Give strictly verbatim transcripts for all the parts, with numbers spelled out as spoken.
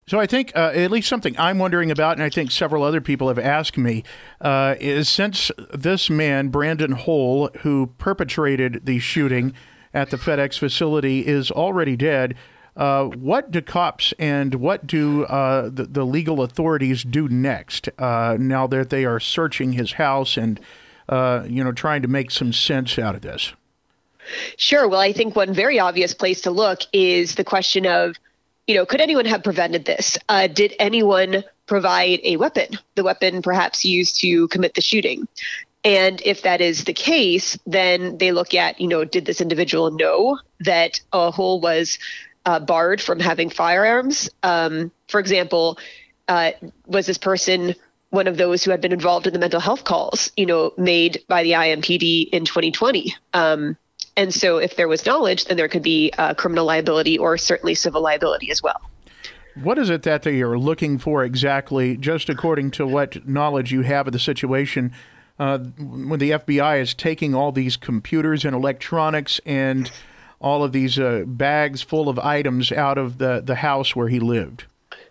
So I think uh, at least something I'm wondering about, and I think several other people have asked me, uh, is since this man, Brandon Hole, who perpetrated the shooting at the FedEx facility, is already dead, uh, what do cops and what do uh, the, the legal authorities do next uh, now that they are searching his house and, uh, you know, trying to make some sense out of this? Sure. Well, I think one very obvious place to look is the question of, you know, could anyone have prevented this? Uh, did anyone provide a weapon, the weapon perhaps used to commit the shooting? And if that is the case, then they look at, you know, did this individual know that uh, Hole was uh, barred from having firearms? Um, for example, uh, was this person one of those who had been involved in the mental health calls, you know, made by the I M P D in twenty twenty? Um, And so if there was knowledge, then there could be uh, criminal liability or certainly civil liability as well. What is it that they are looking for exactly, just according to what knowledge you have of the situation, uh, when the F B I is taking all these computers and electronics and all of these uh, bags full of items out of the, the house where he lived?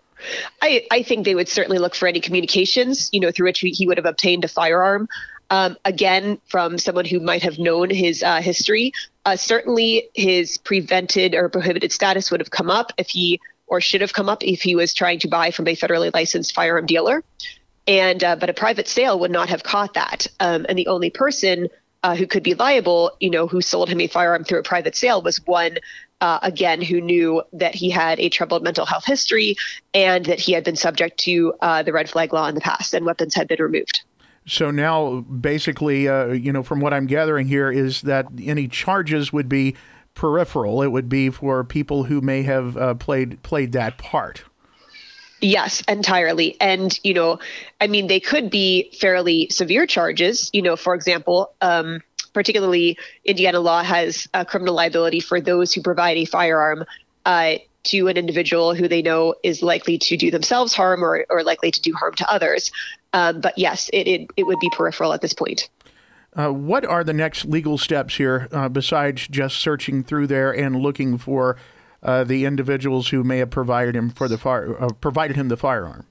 I, I think they would certainly look for any communications, you know, through which he would have obtained a firearm. Um, again, from someone who might have known his uh, history, uh, certainly his prevented or prohibited status would have come up if he or should have come up if he was trying to buy from a federally licensed firearm dealer. And uh, but a private sale would not have caught that. Um, and the only person uh, who could be liable, you know, who sold him a firearm through a private sale was one, uh, again, who knew that he had a troubled mental health history and that he had been subject to uh, the red flag law in the past and weapons had been removed. So now, basically, uh, you know, from what I'm gathering here is that any charges would be peripheral. It would be for people who may have uh, played played that part. Yes, entirely. And, you know, I mean, they could be fairly severe charges. You know, for example, um, particularly Indiana law has a criminal liability for those who provide a firearm uh, to an individual who they know is likely to do themselves harm or, or likely to do harm to others. Um, but yes, it, it it would be peripheral at this point. Uh, what are the next legal steps here uh, besides just searching through there and looking for uh, the individuals who may have provided him for the fire, uh, provided him the firearm?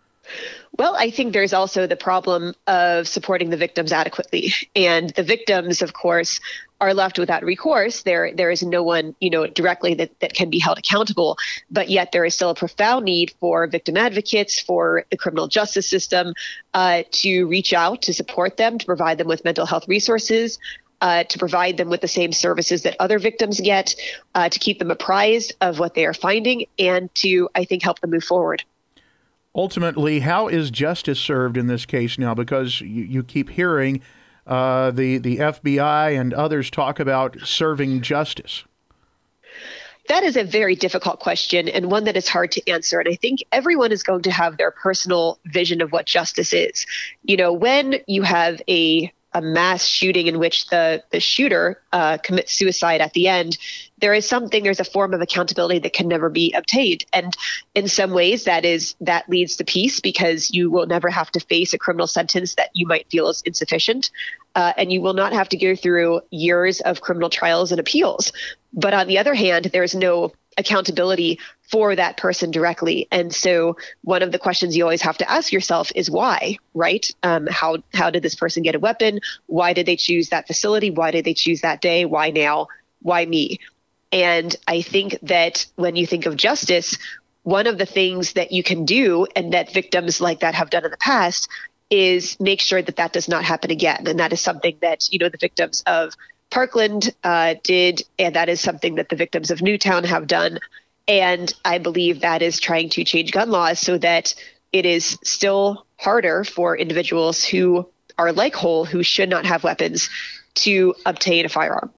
Well, I think there's also the problem of supporting the victims adequately. And the victims, of course, are left without recourse. There there is no one, you know, directly that, that can be held accountable. But yet there is still a profound need for victim advocates, for the criminal justice system uh, to reach out, to support them, to provide them with mental health resources, uh, to provide them with the same services that other victims get, uh, to keep them apprised of what they are finding, and to, I think, help them move forward. Ultimately, how is justice served in this case now? Because you, you keep hearing uh, the, the F B I and others talk about serving justice. That is a very difficult question and one that is hard to answer. And I think everyone is going to have their personal vision of what justice is. You know, when you have a a mass shooting in which the, the shooter uh, commits suicide at the end, there is something, there's a form of accountability that can never be obtained. And in some ways that is, that leads to peace because you will never have to face a criminal sentence that you might feel is insufficient. Uh, and you will not have to go through years of criminal trials and appeals. But on the other hand, there's no accountability for that person directly. And so one of the questions you always have to ask yourself is why, right? Um, how how did this person get a weapon? Why did they choose that facility? Why did they choose that day? Why now? Why me? And I think that when you think of justice, one of the things that you can do and that victims like that have done in the past is make sure that that does not happen again. And that is something that, you know, the victims of Parkland uh, did, and that is something that the victims of Newtown have done. And I believe that is trying to change gun laws so that it is still harder for individuals who are like Hole, who should not have weapons, to obtain a firearm.